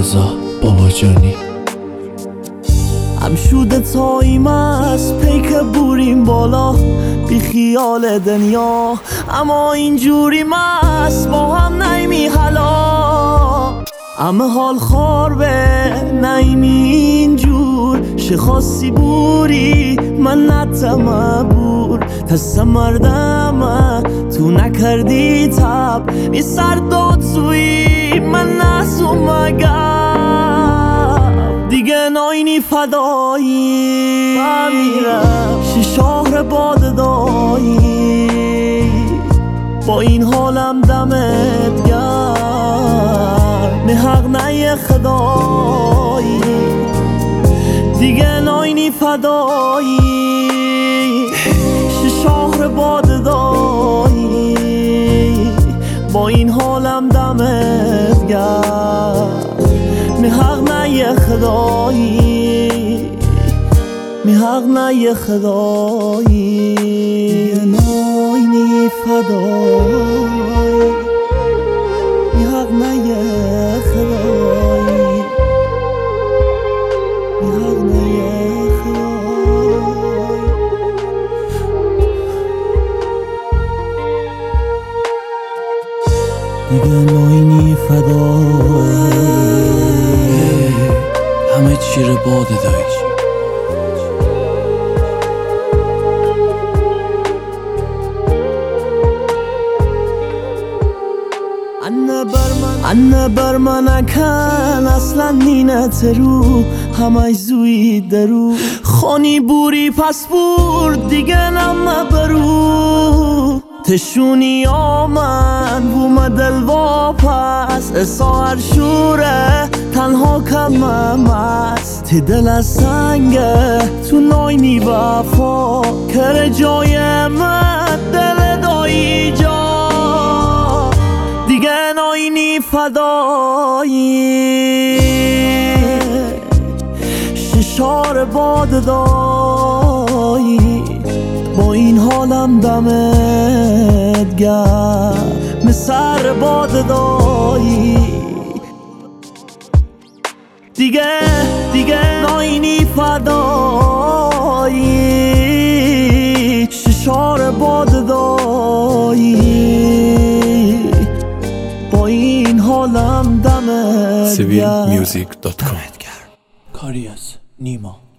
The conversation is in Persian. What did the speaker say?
رضا باباجانی. هم شده تاییم است پیک بوریم بالا بی خیال دنیا، اما اینجوری مست با هم نیمی حالا. همه حال خار به نیمی اینجور شخاصی بوری من نتمه بور تسته مردمه تو نکردی تب بی سر داد سوی من نسو مگم دیگه ناینی فدایی بمیرم شهر باد دایی با این حالم دمت گرم نه حق نه خدایی دیگه ناینی فدایی شهر باد دایی با این حالم دمت گرم می حق نه خدایی می حق نه خدایی ناینی فدایی می حق نه خدایی می حق نه خدایی دیگه ناینی فدایی همه چی رو باده دایش. انه بر من اکن اصلا نینت رو همه زوی درو خانی بوری پس بور دیگه نمه برو تشونی آمن بوم دلوا پس اساهر شوره تنها کمم است تی دل از سنگه تو ناینی وفا کر جای من دل دایی جا دیگه ناینی فدایی ششار باد دایی با این حالم دمت گرم سر باد دایی دیگه ناینی فدایی ششار باد دایی با این حالم دمت گرم civilmusic.com. کاری از نیما.